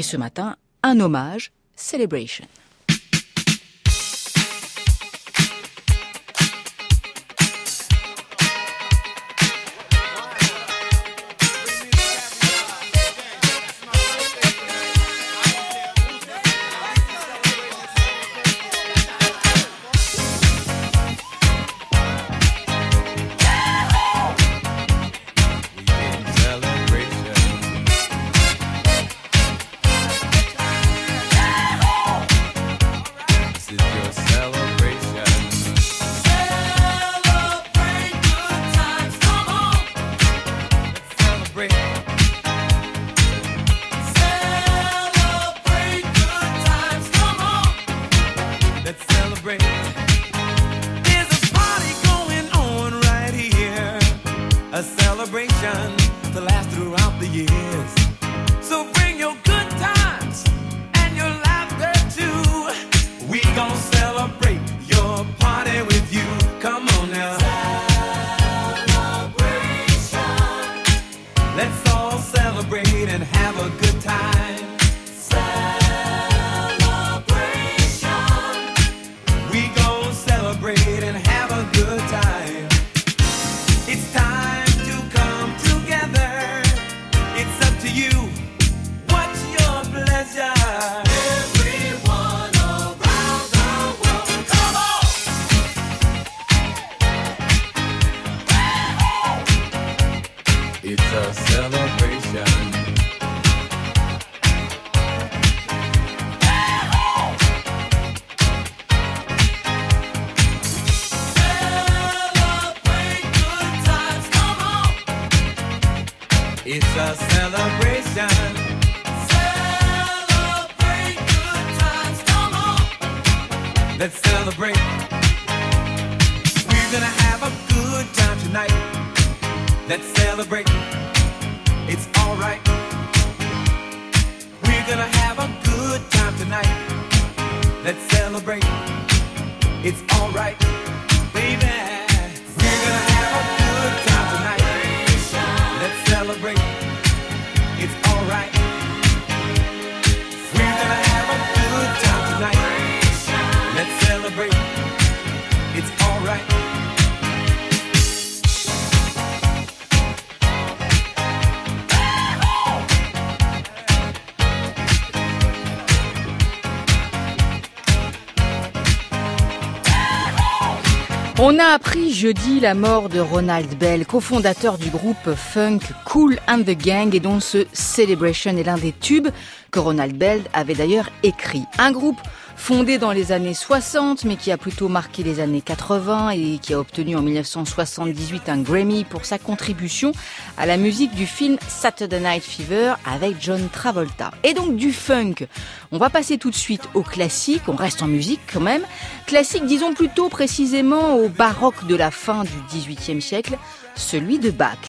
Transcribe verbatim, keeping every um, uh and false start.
Et ce matin, un hommage, Celebration. It's a celebration. Celebrate good times, come on. Let's celebrate. We're gonna have a good time tonight. Let's celebrate. It's alright. We're gonna have a good time tonight. Let's celebrate. It's alright, baby. We're gonna have a good time tonight. Let's celebrate. It's alright. We're gonna have a good time tonight. Let's celebrate. It's alright. On a appris jeudi la mort de Ronald Bell, cofondateur du groupe funk Kool and the Gang et dont ce Celebration est l'un des tubes que Ronald Bell avait d'ailleurs écrit. Un groupe fondé dans les années soixante mais qui a plutôt marqué les années quatre-vingts et qui a obtenu en dix-neuf cent soixante-dix-huit un Grammy pour sa contribution à la musique du film Saturday Night Fever avec John Travolta. Et donc du funk, on va passer tout de suite au classique, on reste en musique quand même. Classique, disons plutôt précisément au baroque de la fin du dix-huitième siècle, celui de Bach.